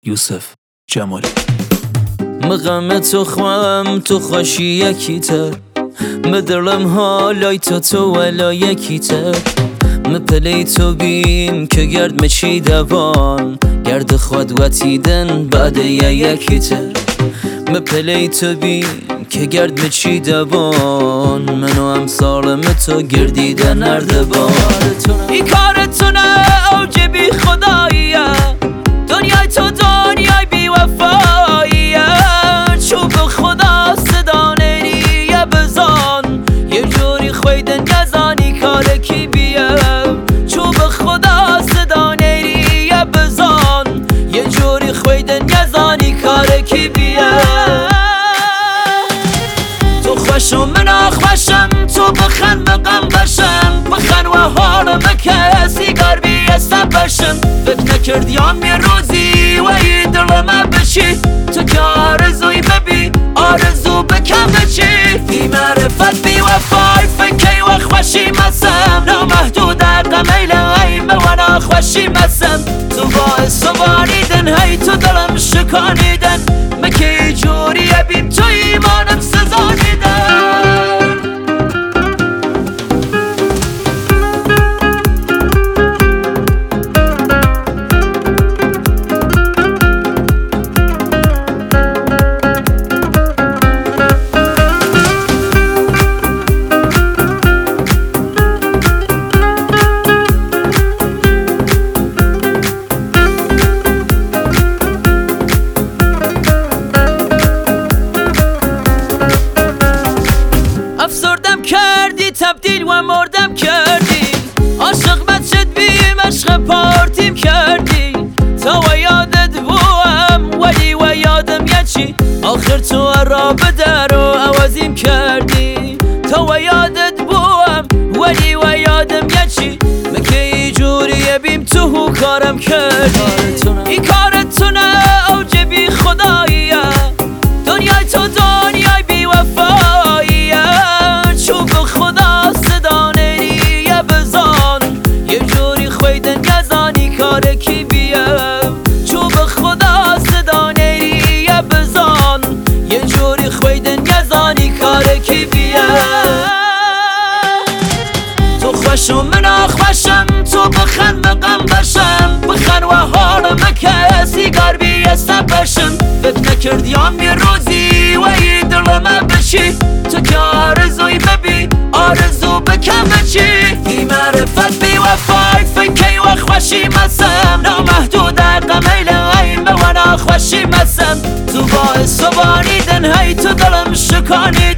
یوسف جمالی. مقام تو خواهم تو خوشی یکی تر، مدرلم حالای تو ولا یکی تر، مپلی تو بیم که گرد مچی دوان، گرد خود وطیدن بعد یکی تر، مپلی تو بیم که گرد مچی دوان، منو امثالم تو گردیدن اردبان. این کارتونه اوج بی خداییه، دنیای تو دنیای بی وفاییه، چوب خدا صدا نیریه بزان، یه جوری خویدن نزانی کار کی بیه، چوب خدا صدا نیریه بزان، یه جوری خویدن نزانی کار کی بیه. تو خوشم من خوشم، تو بخن بقم بشم، بخن و حالم کسی گار بیستم بشم، فکر نکردیم یه روزی و ای دلم بشی، تو که آرزوی ببی آرزو بکم بچی، بی معرفت بی وفای فکی و خوشی مسم، نامحدود قمیل غیم و نا خوشی مسم، تو باعث و باریدن هی تو دلم شکانیدن، مکی جوریه بیم تو ایمانم سزانیدن. افسردم کردی تبدیل و مردم کردی، عاشق بد شد بیم عشق پارتیم کردی، تا و یادت بوم ولی و یادم یچی، آخر تو را به در و عوضیم کردی، تا و یادت بوم ولی و یادم یچی، مکی جوریه بیم تو کارم کردی. این کارتونه اوج بی خداییه، دنیای تو دنیای بی وفاییه، چوب خدا صدا نیریه بزان، یه جوری خویدن نزانی کار کی بیه، چوب خدا صدا نیریه بزان، یه جوری خویدن نزانی کار کی بیه. تو خوشم من خوشم، تو بخن بقم بشم، بخن و حالم کسی گار بیستم بشم، فکر نکردیم یه روزی و ای دلم بشی، تو که آرزوی ببی آرزو بکم بچی، بی معرفت بی وفای فکی و خوشی مسم، نامحدود قمیل غیم و نا خوشی مسم، تو باعث و باریدن هی تو دلم شکانی